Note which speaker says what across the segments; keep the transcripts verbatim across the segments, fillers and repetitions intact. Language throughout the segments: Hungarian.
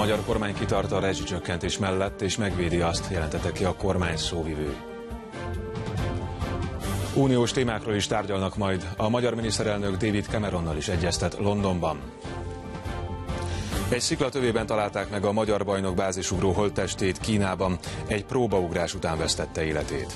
Speaker 1: magyar kormány kitart a rezsicsökkentés mellett, és megvédi azt, jelentette ki a kormány szóvivő. Uniós témákról is tárgyalnak majd, a magyar miniszterelnök David Cameronnal is egyeztet Londonban. Egy sziklatövében találták meg a magyar bajnok bázisugró holttestét Kínában, egy próbaugrás után vesztette életét.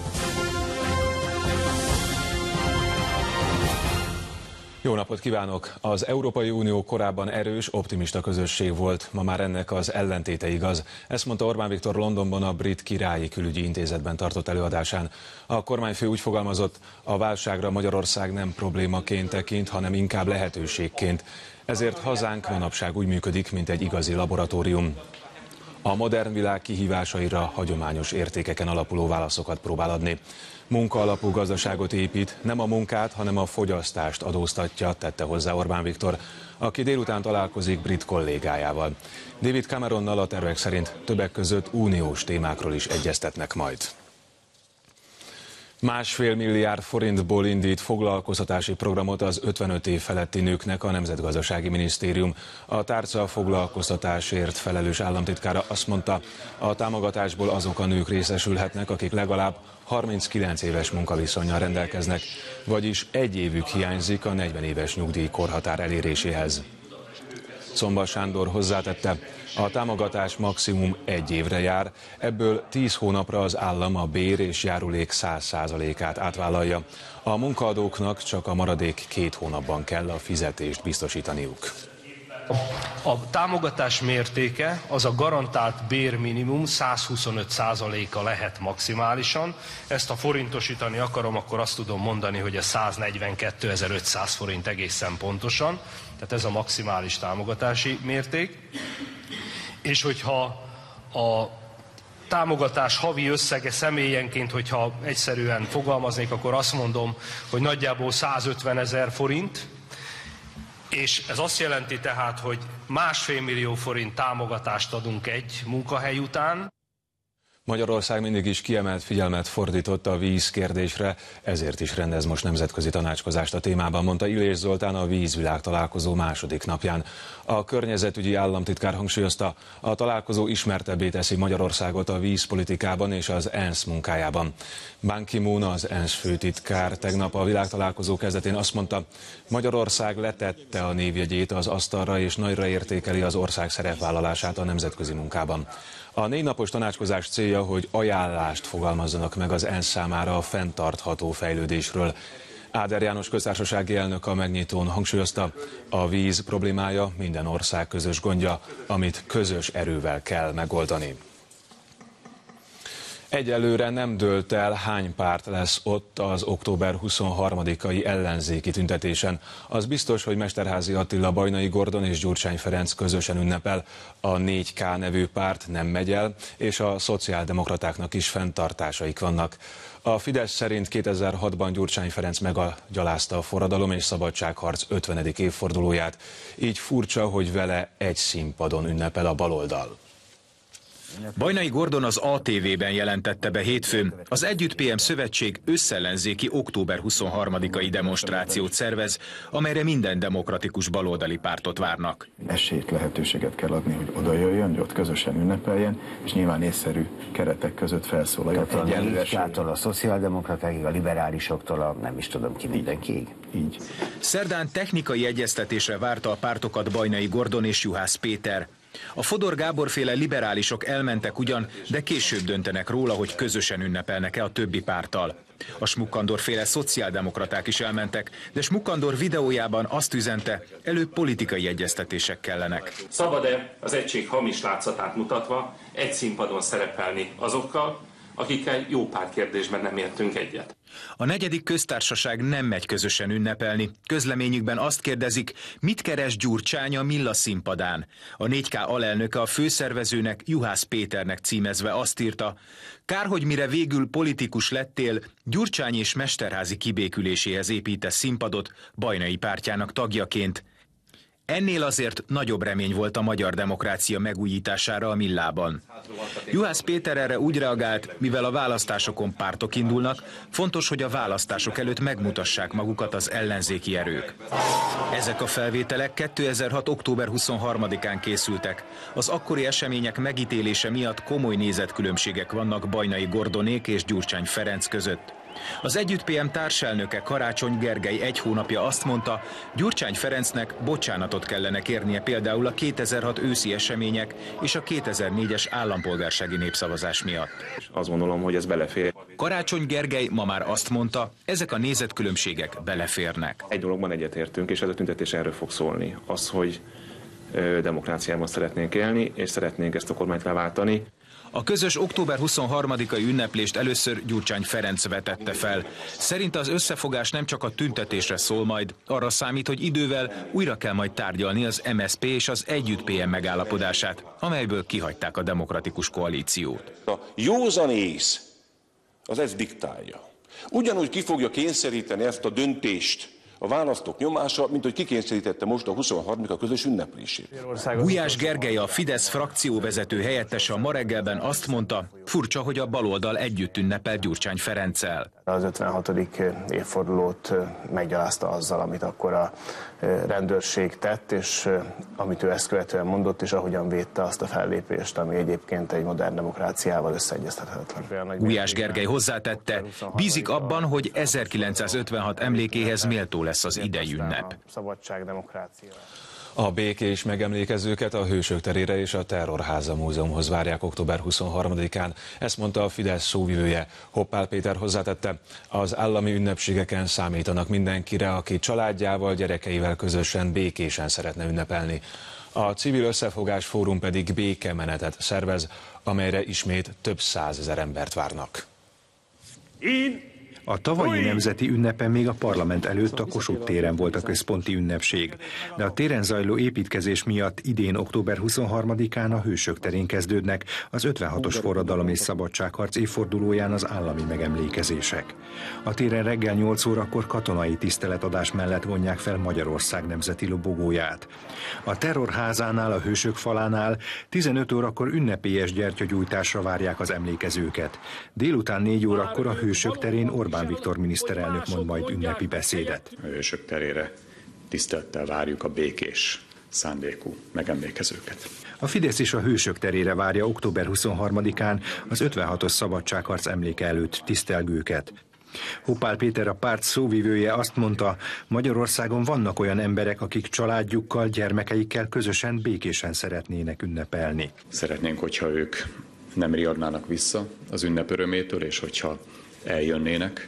Speaker 1: Jó napot kívánok! Az Európai Unió korábban erős, optimista közösség volt, ma már ennek az ellentéte igaz. Ezt mondta Orbán Viktor Londonban a Brit Királyi Külügyi Intézetben tartott előadásán. A kormányfő úgy fogalmazott, a válságra Magyarország nem problémaként tekint, hanem inkább lehetőségként. Ezért hazánk manapság úgy működik, mint egy igazi laboratórium. A modern világ kihívásaira hagyományos értékeken alapuló válaszokat próbál adni. Munkaalapú gazdaságot épít, nem a munkát, hanem a fogyasztást adóztatja, tette hozzá Orbán Viktor, aki délután találkozik brit kollégájával. David Cameronnal a tervek szerint többek között uniós témákról is egyeztetnek majd. Másfél milliárd forintból indít foglalkoztatási programot az ötvenöt év feletti nőknek a Nemzetgazdasági Minisztérium. A tárca foglalkoztatásért felelős államtitkára azt mondta, a támogatásból azok a nők részesülhetnek, akik legalább harminckilenc éves munkaviszonnyal rendelkeznek, vagyis egy évük hiányzik a negyven éves nyugdíjkorhatár eléréséhez. Szomba Sándor hozzátette, a támogatás maximum egy évre jár, ebből tíz hónapra az állam a bér és járulék száz százalékát átvállalja. A munkaadóknak csak a maradék két hónapban kell a fizetést biztosítaniuk.
Speaker 2: A támogatás mértéke az a garantált bérminimum száz huszonöt százaléka lehet maximálisan. Ezt ha forintosítani akarom, akkor azt tudom mondani, hogy ez száznegyvenkétezer-ötszáz forint egészen pontosan. Tehát ez a maximális támogatási mérték. És hogyha a támogatás havi összege személyenként, hogyha egyszerűen fogalmaznék, akkor azt mondom, hogy nagyjából százötvenezer forint, és ez azt jelenti tehát, hogy másfél millió forint támogatást adunk egy munkahely után.
Speaker 1: Magyarország mindig is kiemelt figyelmet fordított a víz kérdésre, ezért is rendez most nemzetközi tanácskozást a témában, mondta Illés Zoltán a vízvilág találkozó második napján. A környezetügyi államtitkár hangsúlyozta, a találkozó ismertebbé teszi Magyarországot a vízpolitikában és az ENSZ munkájában. Ban Ki-moon, az ENSZ főtitkár tegnap a világtalálkozó kezdetén azt mondta, Magyarország letette a névjegyét az asztalra és nagyra értékeli az ország szerepvállalását a nemzetközi munkában. A négy napos tanácskozás célja, hogy ajánlást fogalmazzanak meg az ENSZ számára a fenntartható fejlődésről. Áder János köztársasági elnök a megnyitón hangsúlyozta, a víz problémája minden ország közös gondja, amit közös erővel kell megoldani. Egyelőre nem dőlt el, hány párt lesz ott az október huszonharmadikai ellenzéki tüntetésen. Az biztos, hogy Mesterházy Attila, Bajnai Gordon és Gyurcsány Ferenc közösen ünnepel, a négy ká nevű párt nem megy el, és a szociáldemokratáknak is fenntartásaik vannak. A Fidesz szerint kétezer-hatban Gyurcsány Ferenc meggyalázta a forradalom és szabadságharc ötvenedik évfordulóját, így furcsa, hogy vele egy színpadon ünnepel a baloldal.
Speaker 3: Bajnai Gordon az á té vében jelentette be hétfőn, az Együtt pé em szövetség összellenzéki október huszonharmadikai demonstrációt szervez, amelyre minden demokratikus baloldali pártot várnak.
Speaker 4: Esélyt, lehetőséget kell adni, hogy oda jöjjön, hogy ott közösen ünnepeljen, és nyilván észszerű keretek között felszólaljon.
Speaker 5: Tehát a négytől a szociáldemokratákig, a liberálisoktól a nem is tudom ki mindenkiig.
Speaker 4: Így.
Speaker 3: Szerdán technikai egyeztetésre várta a pártokat Bajnai Gordon és Juhász Péter. A Fodor Gábor-féle liberálisok elmentek ugyan, de később döntenek róla, hogy közösen ünnepelnek-e a többi párttal. A Schmuck-Andor-féle szociáldemokraták is elmentek, de Schmuck-Andor videójában azt üzente, előbb politikai egyeztetések kellenek.
Speaker 6: Szabad-e az egység hamis látszatát mutatva egy színpadon szerepelni azokkal, akikkel jó pár kérdésben nem értünk egyet?
Speaker 3: A negyedik köztársaság nem megy közösen ünnepelni. Közleményükben azt kérdezik, mit keres Gyurcsány a Milla színpadán. A négy ká alelnöke a főszervezőnek, Juhász Péternek címezve azt írta, kár, hogy mire végül politikus lettél, Gyurcsány és Mesterházy kibéküléséhez építesz színpadot Bajnai pártjának tagjaként. Ennél azért nagyobb remény volt a magyar demokrácia megújítására a Millában. Juhász Péter erre úgy reagált, mivel a választásokon pártok indulnak, fontos, hogy a választások előtt megmutassák magukat az ellenzéki erők. Ezek a felvételek kétezer-hat. október huszonharmadikán készültek. Az akkori események megítélése miatt komoly nézetkülönbségek vannak Bajnai Gordonék és Gyurcsány Ferenc között. Az Együtt pé em társelnöke Karácsony Gergely egy hónapja azt mondta, Gyurcsány Ferencnek bocsánatot kellene kérnie például a kétezer-hat őszi események és a kétezer-négyes állampolgársági népszavazás miatt.
Speaker 7: Azt gondolom, hogy ez belefér.
Speaker 3: Karácsony Gergely ma már azt mondta, ezek a nézetkülönbségek beleférnek.
Speaker 7: Egy dologban egyetértünk, és ez a tüntetés erről fog szólni. Az, hogy demokráciában szeretnénk élni, és szeretnénk ezt a kormányt leváltani.
Speaker 3: A közös október huszonharmadikai ünneplést először Gyurcsány Ferenc vetette fel. Szerinte az összefogás nem csak a tüntetésre szól majd, arra számít, hogy idővel újra kell majd tárgyalni az em es zé pé és az Együtt pé em megállapodását, amelyből kihagyták a demokratikus koalíciót.
Speaker 8: A józan ész az ezt diktálja. Ugyanúgy ki fogja kényszeríteni ezt a döntést a választók nyomása, mint hogy kikényszerítette most a huszonharmadika közös ünneplését.
Speaker 3: Gulyás Gergely, a Fidesz frakcióvezető helyettese a ma reggelben azt mondta, furcsa, hogy a baloldal együtt ünnepel Gyurcsány Ferenccel.
Speaker 9: Az ötvenhatodik évfordulót meggyalázta azzal, amit akkor a rendőrség tett, és amit ő ezt követően mondott, és ahogyan védte azt a fellépést, ami egyébként egy modern demokráciával összeegyeztethetetlen.
Speaker 3: Gulyás Gergely hozzátette, bízik abban, hogy ezerkilencszázötvenhat emlékéhez méltó lesz az idei ünnep.
Speaker 1: A békés megemlékezőket a Hősök terére és a Terrorháza Múzeumhoz várják október huszonharmadikán. Ezt mondta a Fidesz szóvivője. Hoppál Péter hozzátette, az állami ünnepségeken számítanak mindenkire, aki családjával, gyerekeivel közösen békésen szeretne ünnepelni. A Civil Összefogás Fórum pedig békemenetet szervez, amelyre ismét több százezer embert várnak.
Speaker 10: Én A tavalyi nemzeti ünnepen még a parlament előtt a Kossuth téren volt a központi ünnepség, de a téren zajló építkezés miatt idén október huszonharmadikán a Hősök terén kezdődnek az ötvenhatos forradalom és szabadságharc évfordulóján az állami megemlékezések. A téren reggel nyolc órakor katonai tiszteletadás mellett vonják fel Magyarország nemzeti lobogóját. A Terrorházánál, a Hősök falánál tizenöt órakor ünnepélyes gyertyagyújtásra várják az emlékezőket. Délután négy órakor a Hősök terén Orbán Viktor miniszterelnök mond majd ünnepi beszédet.
Speaker 11: A Hősök terére tisztelettel várjuk a békés szándékú megemlékezőket.
Speaker 10: A Fidesz is a Hősök terére várja október huszonharmadikán az ötvenhatos szabadságharc emléke előtt tisztelgőket. Hoppál Péter, a párt szóvivője azt mondta, Magyarországon vannak olyan emberek, akik családjukkal, gyermekeikkel közösen békésen szeretnének ünnepelni.
Speaker 11: Szeretnénk, hogyha ők nem riadnának vissza az ünnep örömétől, és hogyha eljönnének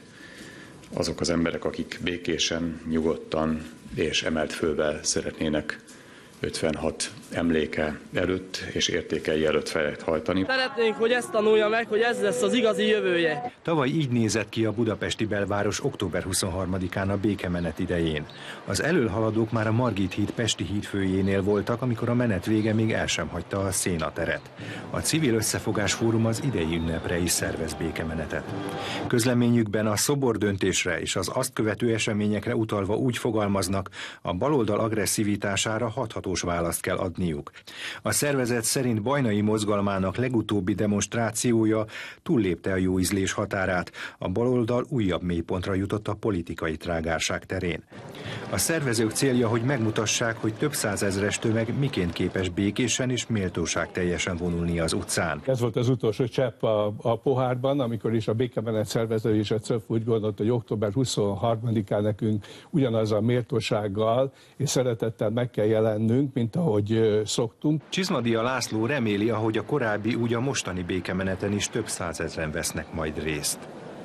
Speaker 11: azok az emberek, akik békésen, nyugodtan és emelt fölvel szeretnének ötvenhat emléke előtt és értékei előtt fejet hajtani.
Speaker 12: Szeretnénk, hogy ezt tanulja meg, hogy ez lesz az igazi jövője.
Speaker 10: Tavaly így nézett ki a budapesti belváros október huszonharmadikán a békemenet idején. Az elölhaladók már a Margit híd pesti hídfőjénél voltak, amikor a menet vége még el sem hagyta a szénateret. A Civil Összefogás Fórum az idei ünnepre is szervez békemenetet. Közleményükben a szobordöntésre és az azt követő eseményekre utalva úgy fogalmaznak, a baloldal agresszivitására hathatós választ kell adniuk. A szervezet szerint Bajnai mozgalmának legutóbbi demonstrációja túllépte a jó ízlés határát, a baloldal újabb mélypontra jutott a politikai trágárság terén. A szervezők célja, hogy megmutassák, hogy több százezres tömeg miként képes békésen és méltóság teljesen vonulni az utcán.
Speaker 13: Ez volt az utolsó csepp a, a pohárban, amikor is a békemenet szervező és a cé e ef úgy gondolt, hogy október huszonharmadikán nekünk ugyanaz a méltósággal és szeretettel meg kell jelennünk, mint ahogy szoktunk.
Speaker 10: Csizmadia László reméli, ahogy a korábbi, úgy a mostani békemeneten is több százezren vesznek majd részt.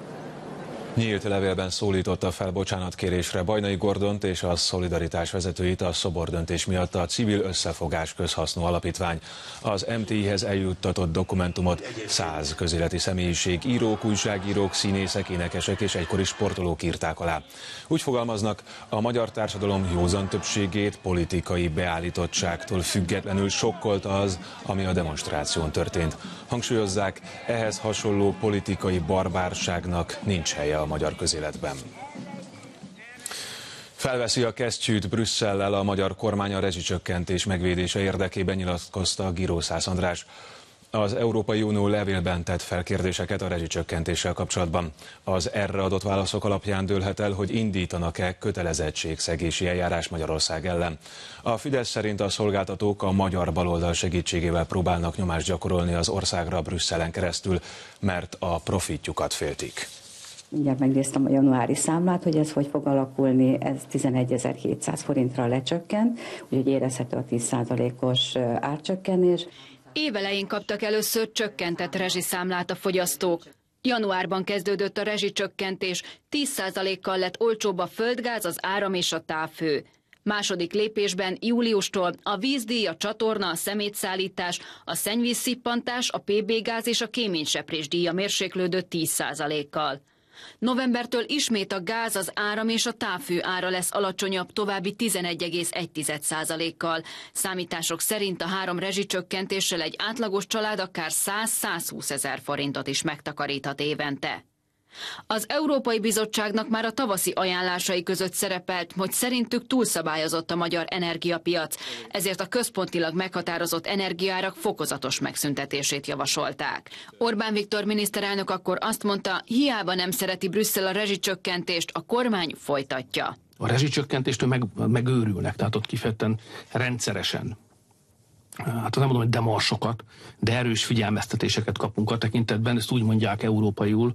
Speaker 1: Nyílt levélben szólította fel bocsánatkérésre Bajnai Gordont és a Szolidaritás vezetőit a szobordöntés miatt a Civil Összefogás Közhasznú Alapítvány. Az em té i-hez eljuttatott dokumentumot száz közéleti személyiség, írók, újságírók, színészek, énekesek és egykori sportolók írták alá. Úgy fogalmaznak, a magyar társadalom józan többségét politikai beállítottságtól függetlenül sokkolta az, ami a demonstráción történt. Hangsúlyozzák, ehhez hasonló politikai barbárságnak nincs helye a magyar közéletben. Felveszi a kesztyűt Brüsszellel a magyar kormány a rezsicsökkentés megvédése érdekében, nyilatkozta Girószász András. Az Európai Unió levélben tett fel kérdéseket a rezsicsökkentéssel kapcsolatban. Az erre adott válaszok alapján dőlhet el, hogy indítanak-e kötelezettségszegési eljárás Magyarország ellen. A Fidesz szerint a szolgáltatók a magyar baloldal segítségével próbálnak nyomást gyakorolni az országra Brüsszelen keresztül, mert a profitjukat féltik.
Speaker 14: Mindjárt megnéztem a januári számlát, hogy ez hogy fog alakulni, ez tizenegyezer-hétszáz forintra lecsökkent, úgyhogy érezhető a tíz százalékos árcsökkenés.
Speaker 15: Évelején kaptak először csökkentett rezsiszámlát a fogyasztók. Januárban kezdődött a rezsicsökkentés, tíz százalékkal lett olcsóbb a földgáz, az áram és a távhő. Második lépésben júliustól a vízdíj, a csatorna, a szemétszállítás, a szennyvízszippantás, a pé bé gáz és a kéményseprés díja mérséklődött tíz százalékkal. Novembertől ismét a gáz, az áram és a távhő ára lesz alacsonyabb további tizenegy egész egy százalékkal. Számítások szerint a három rezsicsökkentéssel egy átlagos család akár száz-százhúsz ezer forintot is megtakaríthat évente. Az Európai Bizottságnak már a tavaszi ajánlásai között szerepelt, hogy szerintük túlszabályozott a magyar energiapiac, ezért a központilag meghatározott energiaárak fokozatos megszüntetését javasolták. Orbán Viktor miniszterelnök akkor azt mondta, hiába nem szereti Brüsszel a rezsicsökkentést, a kormány folytatja.
Speaker 16: A rezsicsökkentéstől meg, megőrülnek, tehát ott kifejezetten rendszeresen. Hát nem mondom, hogy demarsokat, de erős figyelmeztetéseket kapunk a tekintetben, ezt úgy mondják európaiul,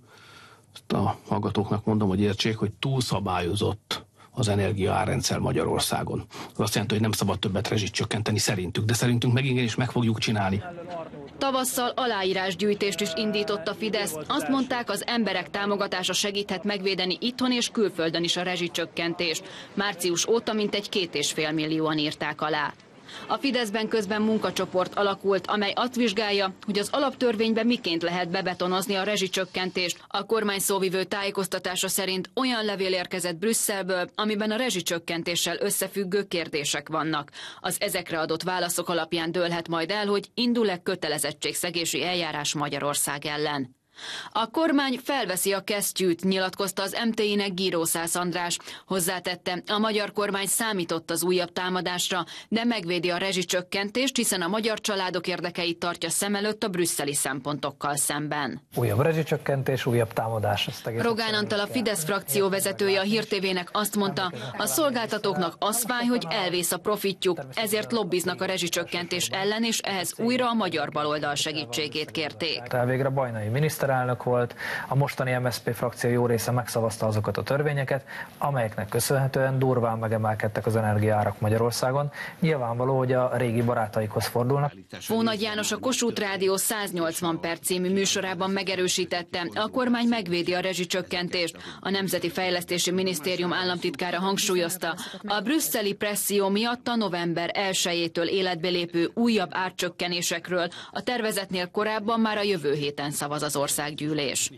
Speaker 16: a hallgatóknak mondom, hogy értsék, hogy túlszabályozott az energiaárrendszer Magyarországon. Az azt jelenti, hogy nem szabad többet rezsit csökkenteni szerintük, de szerintünk meg igenis meg fogjuk csinálni.
Speaker 15: Tavasszal aláírásgyűjtést is indított a Fidesz. Azt mondták, az emberek támogatása segíthet megvédeni itthon és külföldön is a rezsicsökkentést. Március óta mintegy két és fél millióan írták alá. A Fideszben közben munkacsoport alakult, amely azt vizsgálja, hogy az alaptörvényben miként lehet bebetonozni a rezsicsökkentést. A kormány szóvivő tájékoztatása szerint olyan levél érkezett Brüsszelből, amiben a rezsicsökkentéssel összefüggő kérdések vannak. Az ezekre adott válaszok alapján dőlhet majd el, hogy indul-e kötelezettségszegési eljárás Magyarország ellen. A kormány felveszi a kesztyűt, nyilatkozta az em té i-nek Girószász András. Hozzátette, a magyar kormány számított az újabb támadásra, de megvédi a rezsicsökkentést, hiszen a magyar családok érdekeit tartja szem előtt a brüsszeli szempontokkal szemben.
Speaker 17: Újabb rezsicsökkentés, újabb támadás.
Speaker 15: Rogán Antal, a Fidesz frakció vezetője a Hír té vének azt mondta, a szolgáltatóknak az fáj, hogy elvész a profitjuk, ezért lobbiznak a rezsicsökkentés ellen, és ehhez újra a magyar baloldal segítségét kérték.
Speaker 17: Elvégre Bajnai miniszter elnök volt, a mostani em es zé pé frakció jó része megszavazta azokat a törvényeket, amelyeknek köszönhetően durván megemelkedtek az energiaárak Magyarországon. Nyilvánvaló, hogy a régi barátaikhoz fordulnak.
Speaker 15: Fónagy János, a Kossuth Rádió száznyolcvan perc című műsorában megerősítette, a kormány megvédi a rezsicsökkentést. A Nemzeti Fejlesztési Minisztérium államtitkára hangsúlyozta, a brüsszeli presszió miatt a november elsejétől életbe lépő újabb árcsökkenésekről a tervezetnél korábban már a jövő héten szavaz az ország. Gyűlés.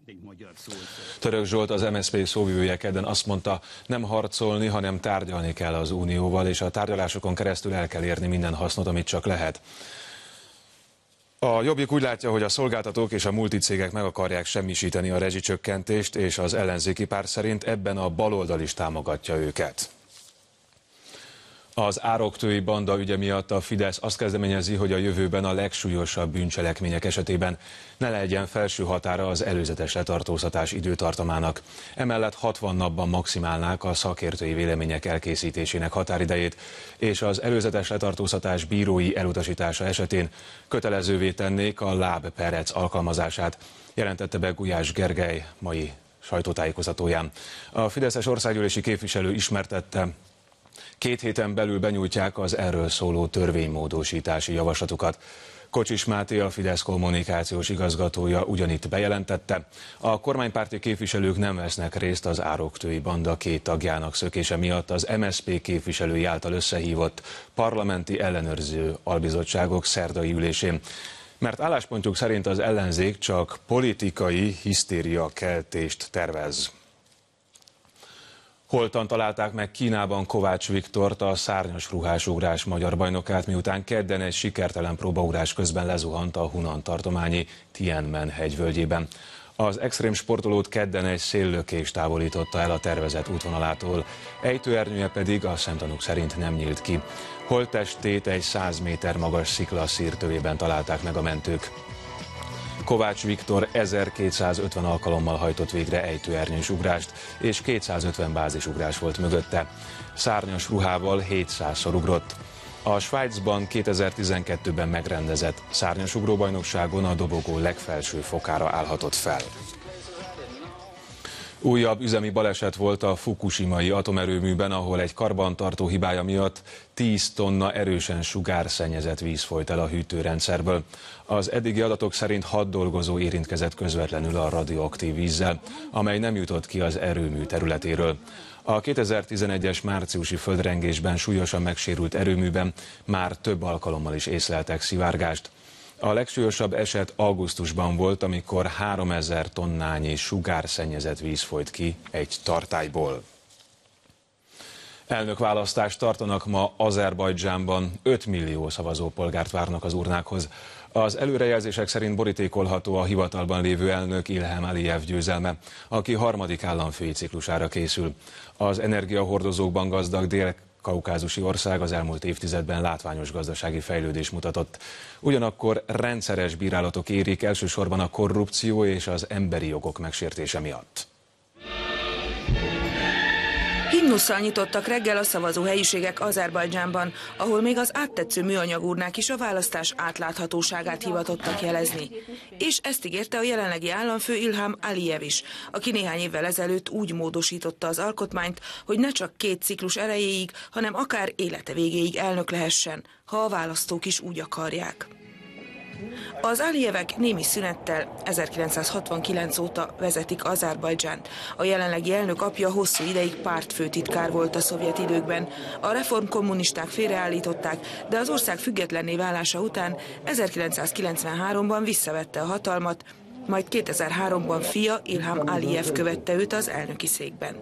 Speaker 1: Török Zsolt, az em es zé pé szóvivője kedden azt mondta, nem harcolni, hanem tárgyalni kell az Unióval, és a tárgyalásokon keresztül el kell érni minden hasznot, amit csak lehet. A Jobbik úgy látja, hogy a szolgáltatók és a multicégek meg akarják semmisíteni a rezsicsökkentést, és az ellenzéki párt szerint ebben a baloldal is támogatja őket. Az ároktői banda ügye miatt a Fidesz azt kezdeményezi, hogy a jövőben a legsúlyosabb bűncselekmények esetében ne legyen felső határa az előzetes letartóztatás időtartamának. Emellett hatvan napban maximálnák a szakértői vélemények elkészítésének határidejét, és az előzetes letartóztatás bírói elutasítása esetén kötelezővé tennék a lábperec alkalmazását, jelentette be Gulyás Gergely mai sajtótájékoztatóján. A fideszes országgyűlési képviselő ismertette, két héten belül benyújtják az erről szóló törvénymódosítási javaslatukat. Kocsis Máté, a Fidesz kommunikációs igazgatója ugyanitt bejelentette, a kormánypárti képviselők nem vesznek részt az ároktői banda két tagjának szökése miatt az em es zé pé képviselői által összehívott parlamenti ellenőrző albizottságok szerdai ülésén. Mert álláspontjuk szerint az ellenzék csak politikai hisztériakeltést tervez. Holtan találták meg Kínában Kovács Viktort, a szárnyas ruhás ugrás magyar bajnokát, miután kedden egy sikertelen próbaugrás közben lezuhant a Hunan tartományi Tianmen hegyvölgyében. Az extrém sportolót kedden egy széllökés távolította el a tervezett útvonalától, ejtőernyője pedig a szemtanúk szerint nem nyílt ki. Holttestét egy száz méter magas szikla szírtövében találták meg a mentők. Kovács Viktor ezerkétszázötven alkalommal hajtott végre ejtőernyős ugrást, és kétszázötven bázisugrás volt mögötte. Szárnyas ruhával hétszázszor ugrott. A Svájcban kétezer-tizenkettőben megrendezett szárnyasugróbajnokságon a dobogó legfelső fokára állhatott fel. Újabb üzemi baleset volt a fukushimai atomerőműben, ahol egy karbantartó hibája miatt tíz tonna erősen sugárszennyezett víz folyt el a hűtőrendszerből. Az eddigi adatok szerint hat dolgozó érintkezett közvetlenül a radioaktív vízzel, amely nem jutott ki az erőmű területéről. A kétezer-tizenegyes márciusi földrengésben súlyosan megsérült erőműben már több alkalommal is észleltek szivárgást. A legsúlyosabb eset augusztusban volt, amikor háromezer tonnányi sugárszennyezett víz folyt ki egy tartályból. Elnökválasztást tartanak ma Azerbajdzsánban, öt millió szavazópolgárt várnak az urnákhoz. Az előrejelzések szerint borítékolható a hivatalban lévő elnök Ilham Aliyev győzelme, aki harmadik államfői ciklusára készül. Az energiahordozókban gazdag dél-kaukázusi ország az elmúlt évtizedben látványos gazdasági fejlődést mutatott. Ugyanakkor rendszeres bírálatok érik elsősorban a korrupció és az emberi jogok megsértése miatt.
Speaker 18: Himnusszal nyitottak reggel a szavazó helyiségek Azerbajdzsánban, ahol még az áttetsző műanyagurnák is a választás átláthatóságát hivatottak jelezni. És ezt ígérte a jelenlegi államfő Ilham Aliyev is, aki néhány évvel ezelőtt úgy módosította az alkotmányt, hogy ne csak két ciklus erejéig, hanem akár élete végéig elnök lehessen, ha a választók is úgy akarják. Az Alijevek némi szünettel ezerkilencszázhatvankilenc óta vezetik Azerbajdzsánt. A jelenlegi elnök apja hosszú ideig pártfőtitkár volt a szovjet időkben. A reformkommunisták félreállították, de az ország függetlenné válása után ezerkilencszázkilencvenháromban visszavette a hatalmat, majd kétezer-háromban fia Ilham Aliyev követte őt az elnöki székben.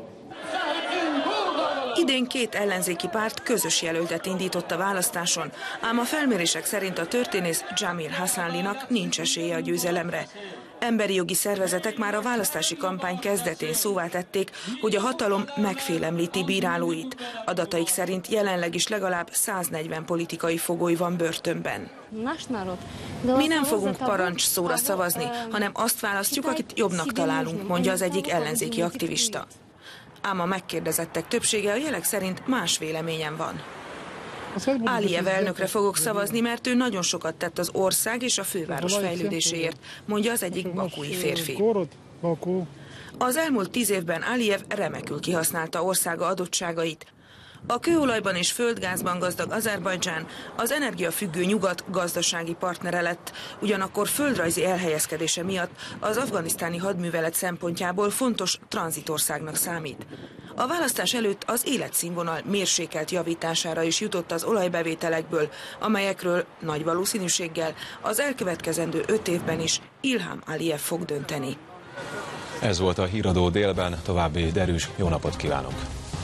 Speaker 18: Idén két ellenzéki párt közös jelöltet indított a választáson, ám a felmérések szerint a történész Jamil Hassanlinak nincs esélye a győzelemre. Emberi jogi szervezetek már a választási kampány kezdetén szóvá tették, hogy a hatalom megfélemlíti bírálóit. Adataik szerint jelenleg is legalább száznegyven politikai fogoly van börtönben. Mi nem fogunk parancsszóra szavazni, hanem azt választjuk, akit jobbnak találunk, mondja az egyik ellenzéki aktivista. Ám a megkérdezettek többsége a jelek szerint más véleményen van. Aliyev elnökre fogok szavazni, mert ő nagyon sokat tett az ország és a főváros fejlődéséért, mondja az egyik bakúi férfi. Az elmúlt tíz évben Aliyev remekül kihasználta országa adottságait. A kőolajban és földgázban gazdag Azerbajdzsán az energiafüggő nyugat gazdasági partnere lett, ugyanakkor földrajzi elhelyezkedése miatt az afganisztáni hadművelet szempontjából fontos tranzitországnak számít. A választás előtt az életszínvonal mérsékelt javítására is jutott az olajbevételekből, amelyekről nagy valószínűséggel az elkövetkezendő öt évben is Ilham Aliyev fog dönteni.
Speaker 1: Ez volt a Híradó délben, további derűs jó napot kívánok!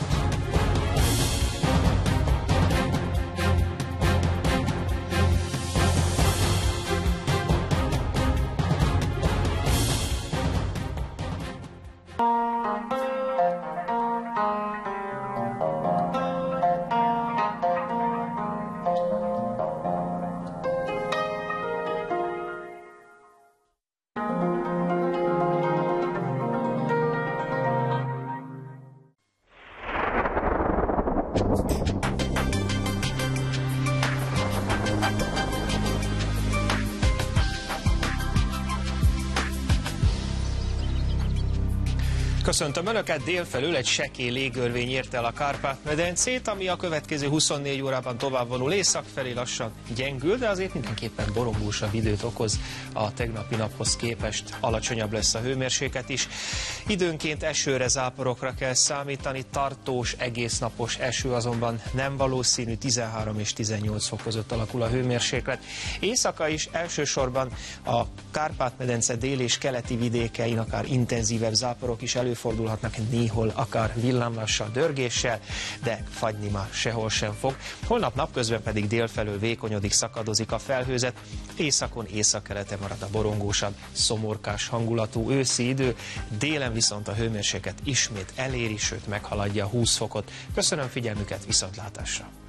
Speaker 19: Köszöntöm Önöket, délfelől egy sekély légörvény érte el a Kárpát-medencét, ami a következő huszonnégy órában tovább vonul észak felé lassan gyengül, de azért mindenképpen borongósabb időt okoz a tegnapi naphoz képest. Alacsonyabb lesz a hőmérséklet is. Időnként esőre, záporokra kell számítani, tartós, egésznapos eső azonban nem valószínű, tizenhárom és tizennyolc fok között alakul a hőmérséklet. Éjszaka is elsősorban a Kárpát-medence dél és keleti vidékein akár intenzívebb záporok is elő előfordulhatnak néhol akár villámlással, dörgéssel, de fagyni ma sehol sem fog. Holnap napközben pedig délfelől vékonyodik, szakadozik a felhőzet, északon, északkeleten marad a borongósabb, szomorkás hangulatú őszi idő, délen viszont a hőmérséklet ismét eléri, sőt meghaladja a húsz fokot. Köszönöm figyelmüket, viszontlátásra!